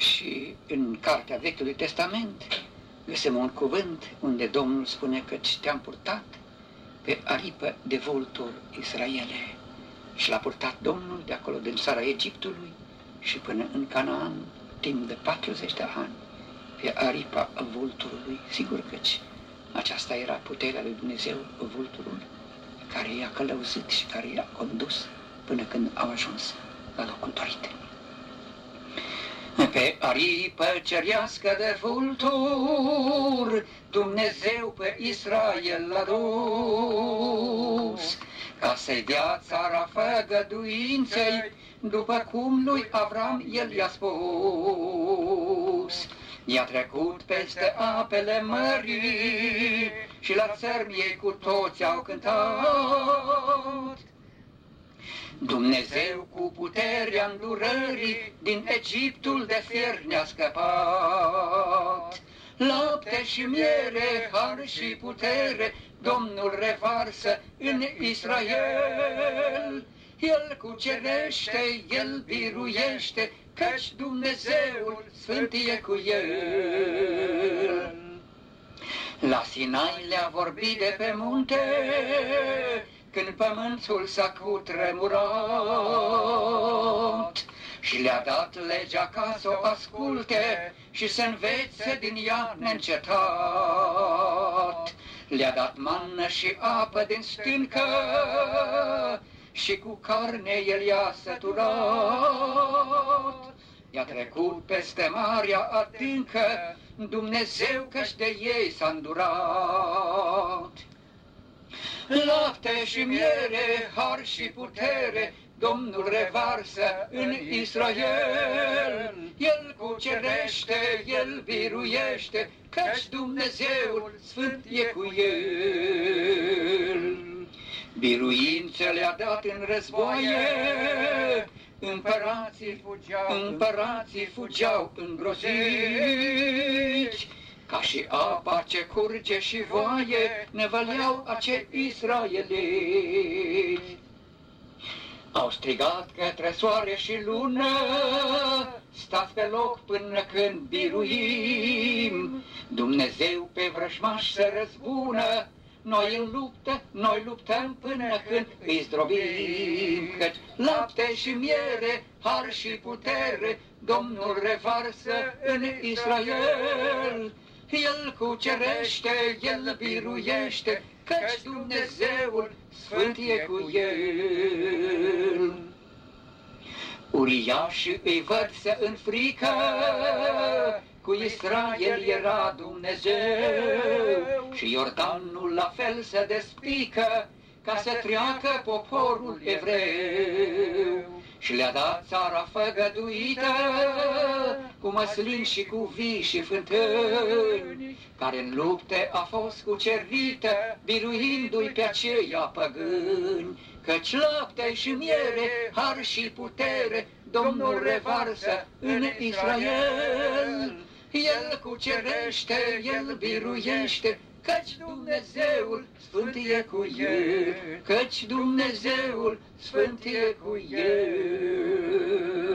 Și în Cartea Vechiului Testament găsim un cuvânt unde Domnul spune că te-am purtat pe aripă de vultur, Israele. Și l-a purtat Domnul de acolo, din țara Egiptului și până în Canaan, timp de 40 de ani, pe aripa vulturului. Sigur căci aceasta era puterea lui Dumnezeu, vulturul, care i-a călăuzit și care i-a condus până când au ajuns la locul dorit. Pe aripă cerească de vultur, Dumnezeu pe Israel l-a dus, ca să-i dea țara făgăduinței, după cum lui Avram el i-a spus. I-a trecut peste apele mării și la țărm ei cu toți au cântat. Dumnezeu cu puterea îndurării din Egiptul de fier ne-a scăpat. Lapte și miere, har și putere, Domnul revarsă în Israel. El cucerește, El biruiește, căci Dumnezeul Sfânt e cu El. La Sinai le-a vorbit de pe munte, când pământul s-a cutremurat, și le-a dat legea ca să o asculte și să învețe din ea neîncetat. Le-a dat mană și apă din stâncă și cu carne el i-a săturat. I-a trecut peste marea adâncă, Dumnezeu căci de ei s-a îndurat. Lapte și miere, har și putere, Domnul revarsă în Israel. El cucerește, El biruiește, căci Dumnezeul Sfânt e cu El. Biruință le-a dat în războaie, împărații fugeau îngroziți, ca și apa ce curge și voaie, nevăleau acei israeliți. Au strigat către soare și lună, stați pe loc până când biruim. Dumnezeu pe vrăjmași să răzbună, noi în luptă, noi luptăm până când îi zdrobim. Căci lapte și miere, har și putere, Domnul revarsă în Israel. El cucerește, El biruiește, căci Dumnezeul Sfânt e cu El. Uriașii îi văd să în frică, cu Israel era Dumnezeu, și Iordanul la fel se despică, ca să treacă poporul evreu. Și le-a dat țara făgăduită, cu măslin și cu vii și fântâni, care în lupte a fost cucerită, biruindu-i pe aceia păgâni. Căci lapte și miere, har și putere, Domnul revarsă în Israel. El cucerește, El biruiește, căci Dumnezeul Sfânt e cu El, căci Dumnezeul Sfânt e cu El.